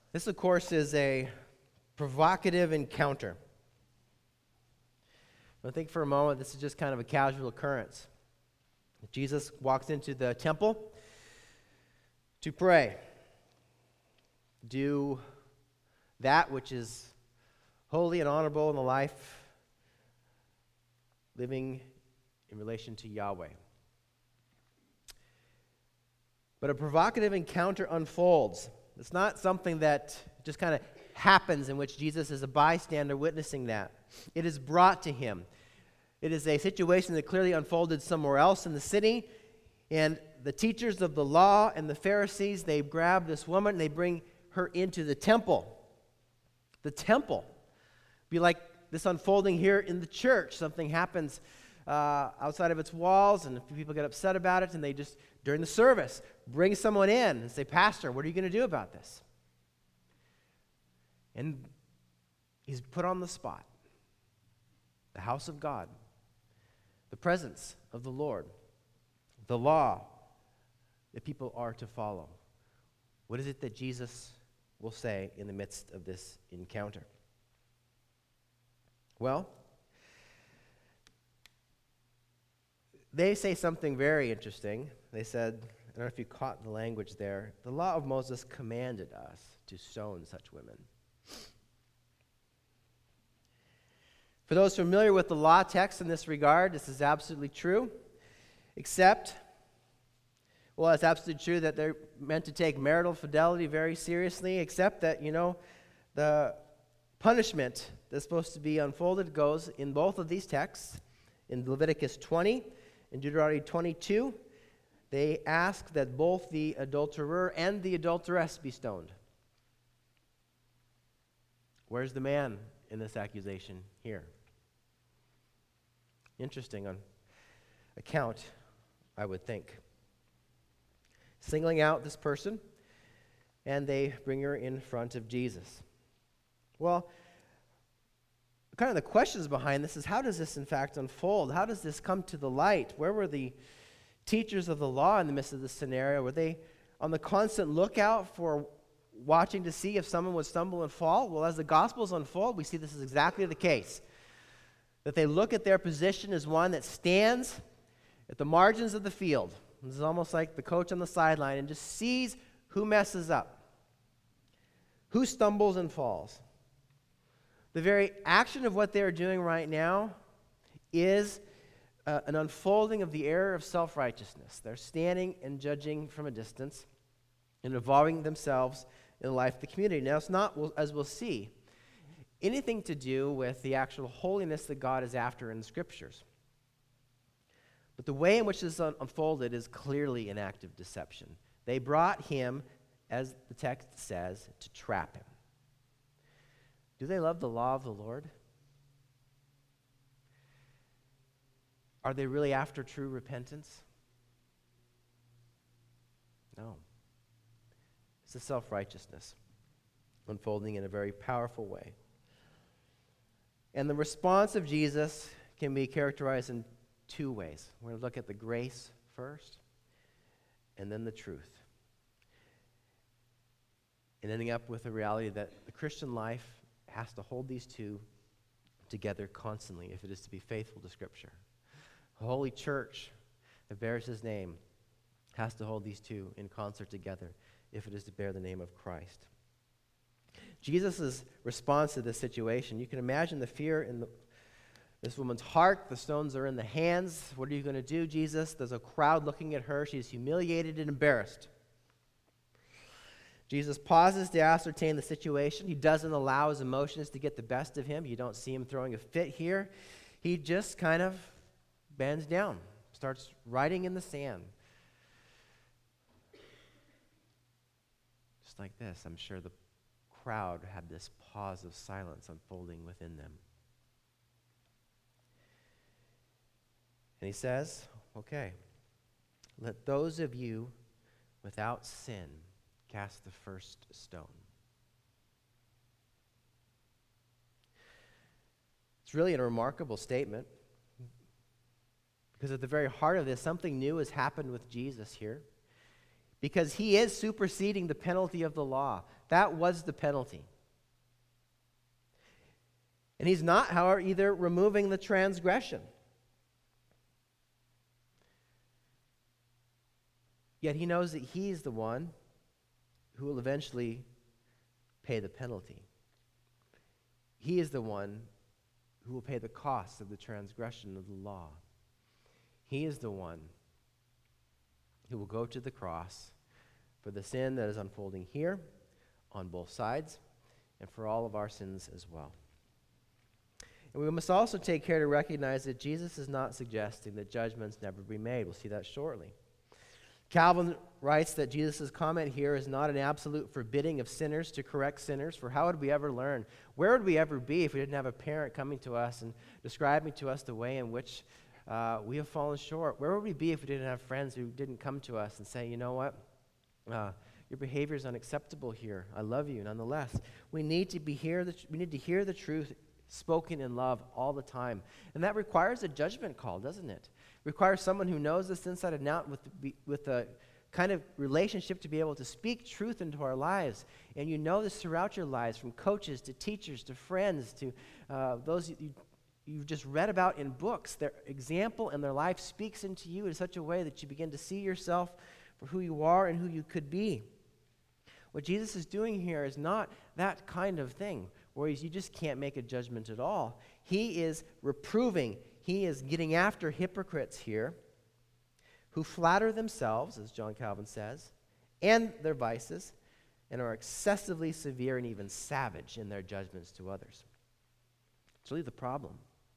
This, of course, is a provocative encounter. I think for a moment this is just kind of a casual occurrence. Jesus walks into the temple to pray, do that which is holy and honorable in the life, living in relation to Yahweh. But a provocative encounter unfolds. It's not something that just kind of happens in which Jesus is a bystander witnessing that. It is brought to him. It is a situation that clearly unfolded somewhere else in the city, and the teachers of the law and the Pharisees, they grab this woman and they bring her into the temple. The temple. Be like this unfolding here in the church. Something happens outside of its walls, and people get upset about it, and they just, during the service, bring someone in and say, "Pastor, what are you going to do about this?" And he's put on the spot. The house of God, the presence of the Lord, the law that people are to follow. What is it that Jesus will say in the midst of this encounter? Well, they say something very interesting. They said, I don't know if you caught the language there, the law of Moses commanded us to stone such women. For those familiar with the law text in this regard, this is absolutely true, except, well, it's absolutely true that they're meant to take marital fidelity very seriously, except that, the punishment that's supposed to be unfolded goes in both of these texts. In Leviticus 20 and Deuteronomy 22, they ask that both the adulterer and the adulteress be stoned. Where's the man in this accusation here? Interesting on account, I would think. Singling out this person, and they bring her in front of Jesus. Well, kind of the questions behind this is, how does this in fact unfold? How does this come to the light? Where were the teachers of the law in the midst of this scenario? Were they on the constant lookout for watching to see if someone would stumble and fall? Well, as the Gospels unfold, we see this is exactly the case. That they look at their position as one that stands at the margins of the field. This is almost like the coach on the sideline, and just sees who messes up, who stumbles and falls. The very action of what they're doing right now is an unfolding of the error of self-righteousness. They're standing and judging from a distance and involving themselves in the life of the community. Now, it's not, as we'll see, anything to do with the actual holiness that God is after in the Scriptures. But the way in which this unfolded is clearly an act of deception. They brought him, as the text says, to trap him. Do they love the law of the Lord? Are they really after true repentance? No. It's a self-righteousness unfolding in a very powerful way. And the response of Jesus can be characterized in two ways. We're going to look at the grace first, and then the truth. And ending up with the reality that the Christian life has to hold these two together constantly if it is to be faithful to Scripture. A holy church that bears his name has to hold these two in concert together if it is to bear the name of Christ. Jesus' response to this situation, you can imagine the fear in this woman's heart. The stones are in the hands. What are you going to do, Jesus? There's a crowd looking at her. She's humiliated and embarrassed. Jesus pauses to ascertain the situation. He doesn't allow his emotions to get the best of him. You don't see him throwing a fit here. He just kind of bends down, starts writing in the sand. Just like this, I'm sure the crowd had this pause of silence unfolding within them. And he says, okay, let those of you without sin cast the first stone. It's really a remarkable statement, because at the very heart of this, something new has happened with Jesus here, because he is superseding the penalty of the law. That was the penalty. And he's not, however, either removing the transgression. Yet he knows that he's the one who will eventually pay the penalty. He is the one who will pay the cost of the transgression of the law. He is the one who will go to the cross for the sin that is unfolding here on both sides and for all of our sins as well. And we must also take care to recognize that Jesus is not suggesting that judgments never be made. We'll see that shortly. Calvin writes that Jesus' comment here is not an absolute forbidding of sinners to correct sinners, for how would we ever learn? Where would we ever be if we didn't have a parent coming to us and describing to us the way in which we have fallen short? Where would we be if we didn't have friends who didn't come to us and say, you know what? Your behavior is unacceptable here. I love you nonetheless. We need to hear the truth spoken in love all the time. And that requires a judgment call, doesn't it? It requires someone who knows this inside and out with a kind of relationship to be able to speak truth into our lives. And you know this throughout your lives, from coaches to teachers to friends to those you've just read about in books. Their example and their life speaks into you in such a way that you begin to see yourself for who you are and who you could be. What Jesus is doing here is not that kind of thing, where you just can't make a judgment at all. He is reproving, he is getting after hypocrites here who flatter themselves, as John Calvin says, and their vices, and are excessively severe and even savage in their judgments to others. It's really the problem.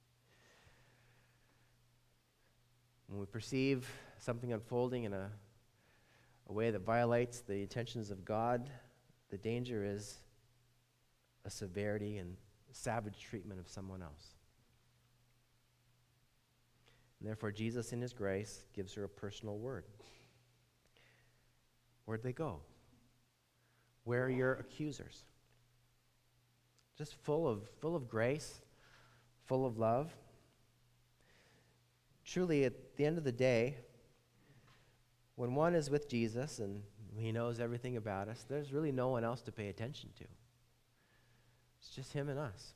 When we perceive something unfolding in a way that violates the intentions of God, the danger is a severity and savage treatment of someone else. And therefore, Jesus, in his grace, gives her a personal word. Where'd they go? Where are your accusers? Just full of grace, full of love. Truly, at the end of the day, when one is with Jesus and he knows everything about us, there's really no one else to pay attention to. It's just him and us.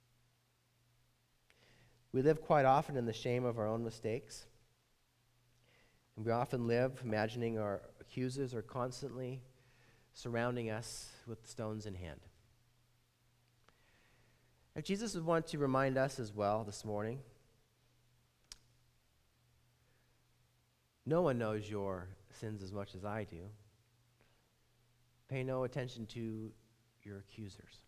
We live quite often in the shame of our own mistakes. And we often live imagining our accusers are constantly surrounding us with stones in hand. And Jesus would want to remind us as well this morning, no one knows your sins as much as I do. Pay no attention to your accusers.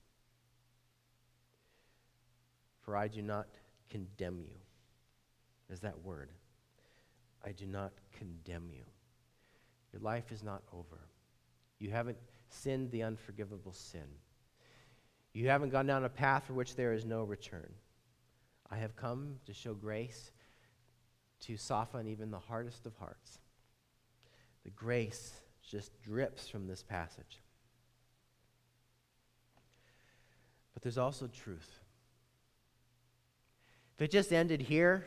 For I do not condemn you. There's that word. I do not condemn you. Your life is not over. You haven't sinned the unforgivable sin. You haven't gone down a path for which there is no return. I have come to show grace to soften even the hardest of hearts. The grace just drips from this passage. But there's also truth. If it just ended here,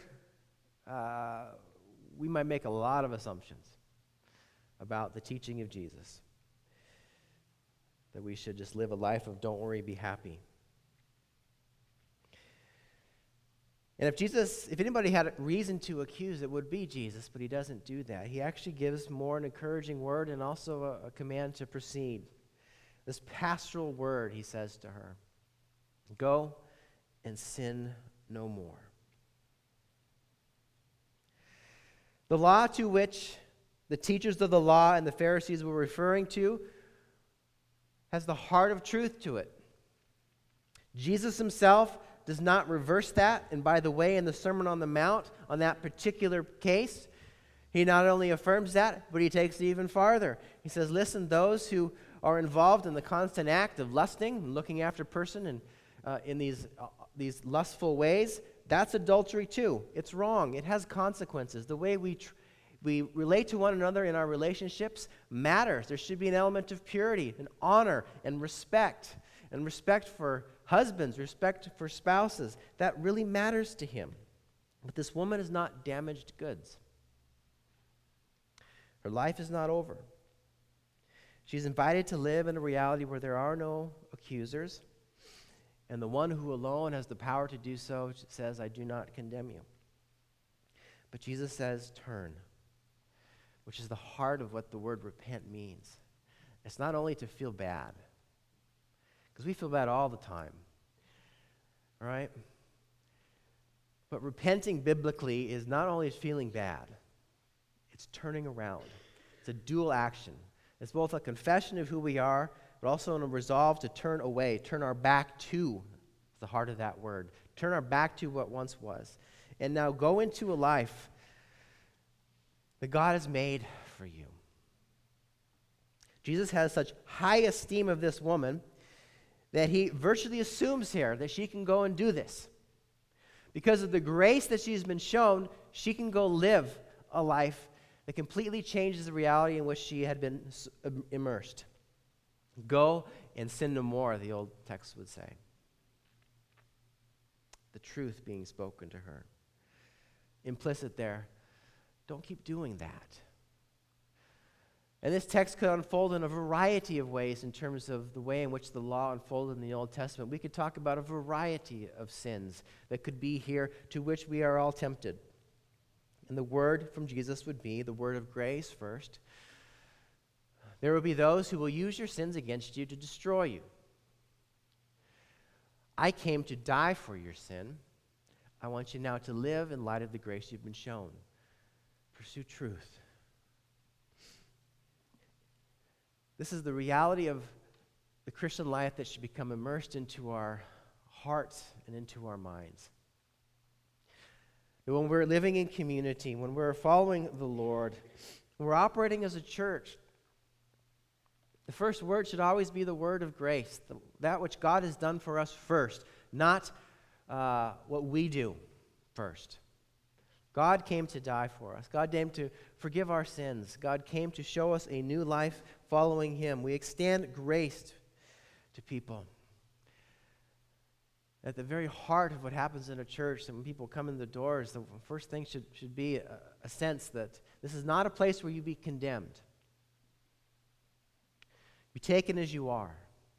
we might make a lot of assumptions about the teaching of Jesus. That we should just live a life of don't worry, be happy. And if anybody had a reason to accuse, it would be Jesus, but he doesn't do that. He actually gives more an encouraging word and also a command to proceed. This pastoral word, he says to her, go and sin no more. The law to which the teachers of the law and the Pharisees were referring to has the heart of truth to it. Jesus himself does not reverse that, and by the way, in the Sermon on the Mount, on that particular case, he not only affirms that, but he takes it even farther. He says, listen, those who are involved in the constant act of lusting and looking after a person and in these lustful ways, that's adultery too. It's wrong. It has consequences. The way we relate to one another in our relationships matters. There should be an element of purity and honor and respect for husbands, respect for spouses. That really matters to him. But this woman is not damaged goods. Her life is not over. She's invited to live in a reality where there are no accusers, and the one who alone has the power to do so says, I do not condemn you. But Jesus says, turn, which is the heart of what the word repent means. It's not only to feel bad, because we feel bad all the time, all right? But repenting biblically is not only feeling bad, it's turning around. It's a dual action. It's both a confession of who we are, but also a resolve to turn away, turn our back to the heart of that word. Turn our back to what once was. And now go into a life that God has made for you. Jesus has such high esteem of this woman that he virtually assumes here that she can go and do this. Because of the grace that she's been shown, she can go live a life that completely changes the reality in which she had been immersed. Go and sin no more, the old text would say. The truth being spoken to her. Implicit there, don't keep doing that. And this text could unfold in a variety of ways in terms of the way in which the law unfolded in the Old Testament. We could talk about a variety of sins that could be here to which we are all tempted. And the word from Jesus would be the word of grace first. There will be those who will use your sins against you to destroy you. I came to die for your sin. I want you now to live in light of the grace you've been shown. Pursue truth. This is the reality of the Christian life that should become immersed into our hearts and into our minds. When we're living in community, when we're following the Lord, when we're operating as a church, the first word should always be the word of grace, that which God has done for us first, not what we do first. God came to die for us. God came to forgive our sins. God came to show us a new life following Him. We extend grace to people. At the very heart of what happens in a church, and when people come in the doors, the first thing should be a sense that this is not a place where you be condemned. Be taken as you are.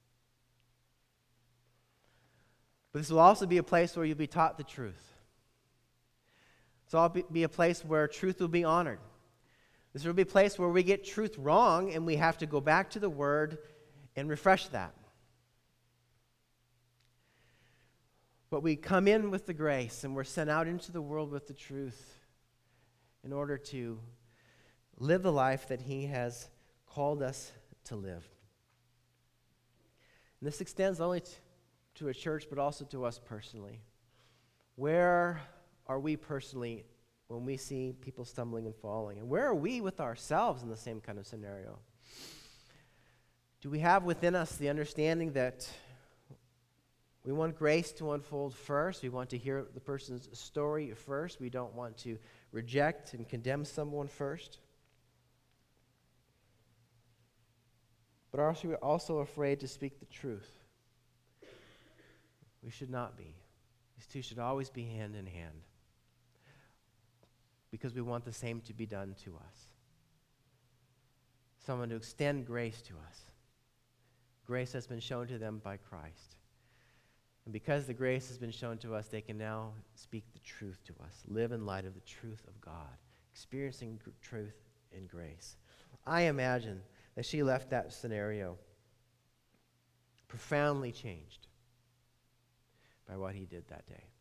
But this will also be a place where you'll be taught the truth. This will all be a place where truth will be honored. This will be a place where we get truth wrong and we have to go back to the Word and refresh that. But we come in with the grace and we're sent out into the world with the truth in order to live the life that He has called us to live. And this extends not only to a church, but also to us personally. Where are we personally when we see people stumbling and falling? And where are we with ourselves in the same kind of scenario? Do we have within us the understanding that we want grace to unfold first? We want to hear the person's story first. We don't want to reject and condemn someone first. But are we also afraid to speak the truth? We should not be. These two should always be hand in hand, because we want the same to be done to us. Someone to extend grace to us. Grace has been shown to them by Christ. And because the grace has been shown to us, they can now speak the truth to us, live in light of the truth of God, experiencing truth and grace. I imagine that she left that scenario profoundly changed by what He did that day.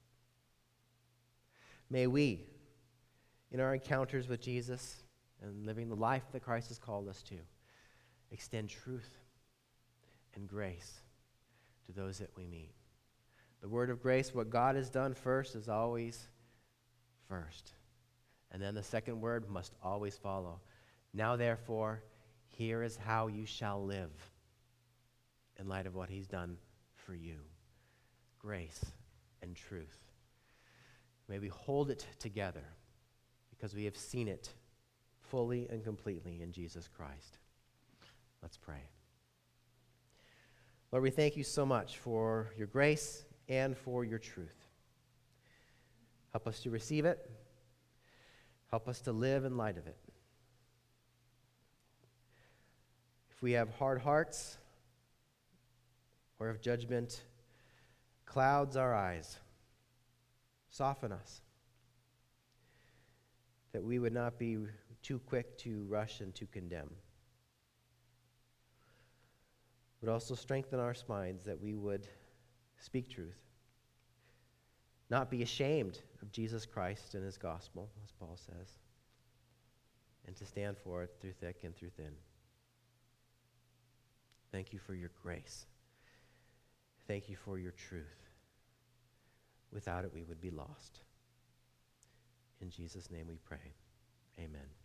May we, in our encounters with Jesus and living the life that Christ has called us to, extend truth and grace to those that we meet. The word of grace, what God has done first, is always first. And then the second word must always follow. Now, therefore, here is how you shall live in light of what He's done for you. Grace and truth. May we hold it together because we have seen it fully and completely in Jesus Christ. Let's pray. Lord, we thank You so much for Your grace and for Your truth. Help us to receive it. Help us to live in light of it. If we have hard hearts, or if judgment clouds our eyes, soften us, that we would not be too quick to rush and to condemn, but also strengthen our minds that we would speak truth, not be ashamed of Jesus Christ and his gospel, as Paul says, and to stand for it through thick and through thin. Thank you for your grace. Thank you for your truth. Without it, we would be lost. In Jesus' name we pray. Amen.